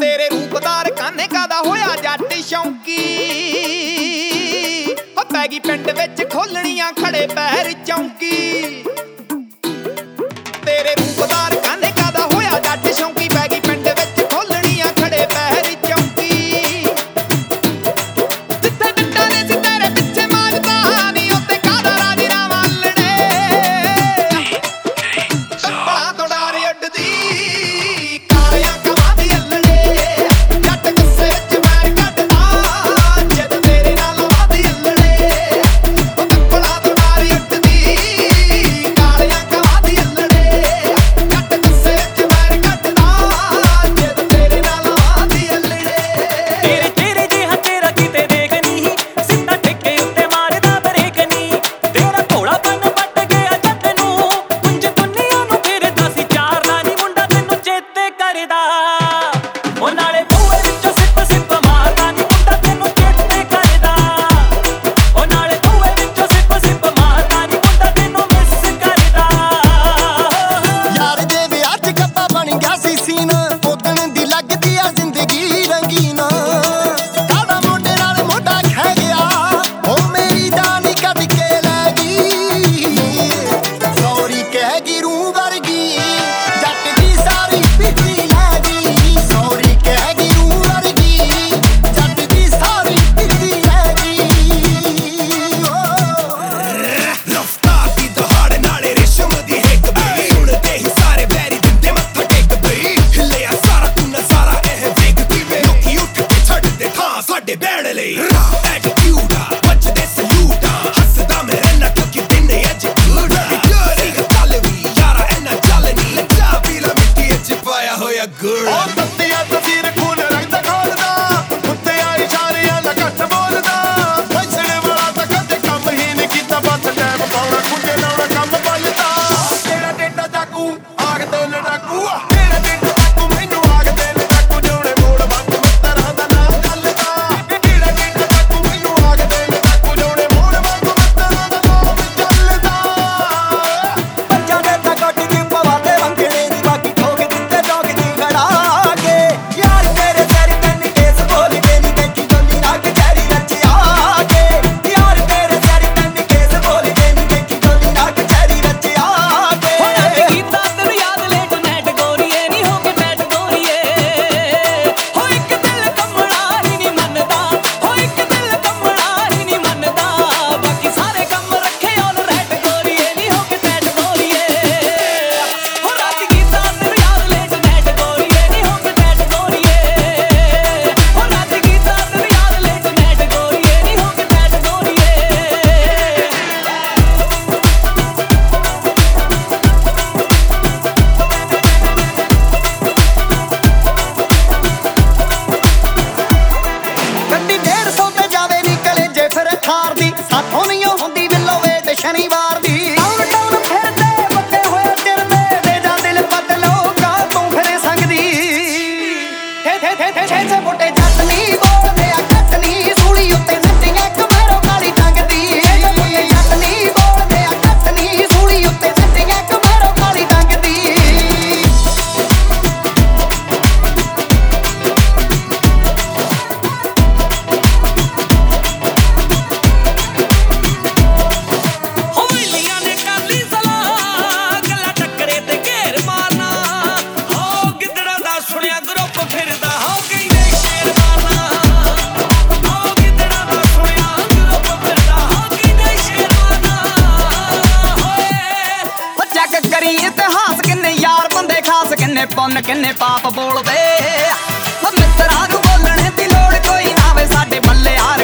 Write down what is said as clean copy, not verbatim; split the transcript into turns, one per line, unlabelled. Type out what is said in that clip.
तेरे रूपदार काने कादा होया जट शौकी हो पैगी पिंड विच खोलणियां खड़े पैर चौंकी तेरे रूपदार काने कादा होया जट शौकी पैगी पिंड विच खोलणियां खड़े पैर चौंकी जिथे डंडा ने सी तेरे पिछे मारदा नी उत्ते कादा राजीनामा लड़े बड़ा तो डर अड्डदी कालियां कमां दी अल्लड़े जट गुस्से विच मैर कढदा जद तेरे नाल वादी अल्लड़े बड़ा तो डर अड्डदी कालियां कमां दी अल्लड़े जट गुस्से विच मैर कढदा जद तेरे नाल वादी अल्लड़े
तेरे चेहरे जिहा तेरा किते देख नी सिद्धा ठेके उत्ते मारदा ब्रेक नी तेरा भोलापन पट गया जट नूं कुंज दुनिया नूं फिरदा सी चार नानी मुंडा तैनूं चेते करदा ओ नाले बूहे विचों सिप सिप मारदा नी मुंडा तैनूं चेते करदा ओ नाले बूहे विचों सिप सिप मारदा नी मुंडा तैनूं मिस करदा
यार दे विआह च कप्पा बन गया सी सीन उदण दी लगदी आ जिंदगी रंगीन काला मोढे नाल मोढा खै गया ओ मेरी जान कद के लै गई सॉरी कह गई रूह वर्गी जट दी सारी पिछली लै गई सॉरी कह गई रूह वर्गी जट दी सारी पिछली लै गई
रफ्तार दी दहाड़ नाले रेशम दी हिक बई सुनते ही सारे बैरी दिंदे मत्था टेक बई हिलिया सारा तू नजारा एह वेखदी वे लोकी उठ के छड्डदे थां साडे बैण लई एटीट्यूड आ बचदे सलूट आ हसदा मैं रहना क्योंकि दिन अज गुड सीगा चल वी यारा एना चल नी लज्जा पीला मिट्टी च पाया होया गुड़
ओ तत्तिया तसीर खून रंग खोलदा उत्ते आई इशारियां दा घट बोलदा फसड़े वाला ਤਾਂ ਕਦੇ ਕੰਮ ਹੀ ਨਹੀਂ ਕੀਤਾ ਬਸ ਟਾਈਮ ਪਾਉਣਾ ਕੁੰਡੇ ਲਾਉਣਾ ਕੰਮ ਬਲਦਾ ਤੇਰਾ ਡੇਟਾ ਚਾਕੂ ਆਖਦੇ ਨੇ ਡਾਕੂ ਤੇਰਾ ਡੇਟਾ ਚਾਕੂ ਮੈਨੂੰ ਆਖਦੇ ਨੇ ਡਾਕੂ ਜੋੜੇ ਮੋੜ ਬੰਦ ਮਿੱਤਰਾਂ ਦਾ ਨਾਮ ਚੱਲਦਾ ਤੇਰਾ ਡੇਟਾ ਚਾਕੂ ਮੈਨੂੰ ਆਖਦੇ ਨੇ ਡਾਕੂ ਜੋੜੇ ਮੋੜ ਬੰਦ ਮਿੱਤਰਾਂ ਦਾ ਨਾਮ ਚੱਲਦਾ
ਬੱਚਾ ਦੇ ਤਾਂ ਗੱਡੀ ਦੀ ਪਵਾਦੇ ਵੰਗੜੇ ਦੀ ਬਾਕੀ ਠੋਕ ਦਿੱਤੇ ਚੌਕ ਦੀ ਖੜਾ ਕੇ ਯਾਰ ਤੇਰੇ ਸਿਰ ਕੰਨ ਕੇਸ ਬੋਲ ਕੇ ਨੀ ਦੇਖੀ ਗੋਲੀ ਨਾ ਕਚਹਿਰੀ ਵਿੱਚ ਆ ਕੇ ਯਾਰ ਤੇਰੇ ਸਿਰ ਕੰਨ ਕੇਸ ਬੋਲ ਕੇ ਨੀ ਦੇਖੀ ਗੋਲੀ ਨਾ ਕਚਹਿਰੀ ਵਿੱਚ ਆ ਕੇ ਹੋ ਕੀਤਾ ਤੈਨੂੰ ਯਾਦ ਲੇਟ ਨੈਟ ਗੋਰੀਏ ਨੀ ਹੋ ਕੇ ਬੈਠ ਗੋਰੀਏ ਹੋ ਇੱਕ ਦਿਲ ਕੰਮਣਾ ਹੀ ਨਹੀਂ ਮੰਨਦਾ ਹੋ ਇੱਕ ਦਿਲ ਕੰਮਣਾ ਹੀ ਨਹੀਂ ਮੰਨਦਾ ਬਾਕੀ ਸਾਰੇ ਕੰਮ ਰੱਖੇ ਔਨ ਰੈਟ ਗੋਰੀਏ ਨੀ ਹੋ ਕੇ ਬੈਠ ਗੋਰੀਏ ਹੋ ਰਾਤ ਕੀਤਾ ਤੈਨੂੰ ਯਾਦ ਲੇਟ ਨੈਟ ਗੋਰੀਏ ਨੀ ਹੋ ਕੇ ਬੈਠ ਗੋਰੀਏ ਹੋ ਰਾਤ ਕੀਤਾ ਤੈਨੂੰ ਯਾਦ ਲੇਟ ਨੈਟ ਗੋਰੀਏ ਨੀ ਹੋ ਕੇ ਬੈਠ ਗੋਰੀਏ
ਗੱਡੀ 150 ਤੇ ਜਾਵੇ ਨੀ ਕਲੇਜੇ ਫਿਰ ਥਾਰ ਦੀ ਸਾਥੋਂ ਨਹੀਂ ਹੁੰਦੀ ਵਿਲੋ ਵੇਟ ਸ਼ਨੀਵਾਰ ਦੀ ਟਾਊਨ ਟਾਊਨ ਫਿਰਦੇ ਵੱਡੇ ਹੋਏ ਚਿਰਦੇ ਦੇ ਜਾ ਦਿਲ ਬਦਲੋ ਕਾ ਤੂੰ ਫਿਰੇ ਸੰਗ ਦੀ ਛੇ ਫੁੱਟੇ ਜੱਟ ਨੀ ਬੋਲਦੇ ਆ ਕੱਟ ਨੀ ਸੂਲੀ ਉੱਤੇ ਨੱਟੀਆਂ ਕਮਰੋ ਕਾਲੀ ਟੰਗ ਦੀ ਛੇ ਫੁੱਟੇ ਜੱਟ ਨੀ ਬੋਲਦੇ ਆ ਕੱਟ ਨੀ ਸੂਲੀ ਉੱਤੇ ਨੱਟੀਆਂ ਕਮਰੋ ਕਾਲੀ ਟੰਗ ਦੀ
ਹੋਈਲੀਆਂ ਨੇ ਕਾਲੀ ਸਲਾਹ ਗੱਲਾਂ ਟੱਕਰੇ ਤੇ ਘੇਰ ਮਾਰਨਾ ਹੋ ਗਿੱਦੜਾਂ ਦਾ ਸੁਣਿਆ ਗਰੁੱਪ ਫਿਰਦਾ ਹੋ ਕਹਿੰਦੇ ਸ਼ੇਰ ਮਾਰਨਾ ਹੋ ਗਿੱਦੜਾਂ ਦਾ ਸੁਣਿਆ ਗਰੁੱਪ ਫਿਰਦਾ ਹੋ ਕਹਿੰਦੇ ਸ਼ੇਰ ਮਾਰਨਾ ਹੋਏ
ਹੋ ਚੈੱਕ ਕਰੀ ਇਤਿਹਾਸ ਕਿੰਨੇ ਯਾਰ ਬੰਦੇ ਖਾਸ ਕਿੰਨੇ ਪੁੰਨ ਕਿੰਨੇ ਪਾਪ ਬੋਲਦੇ ਹੋ ਮਿੱਤਰਾਂ ਨੂੰ ਬੋਲਣੇ ਦੀ ਲੋੜ ਕੋਈ ਨਾ ਵੇ ਸਾਡੇ ਬੱਲੇ ਆ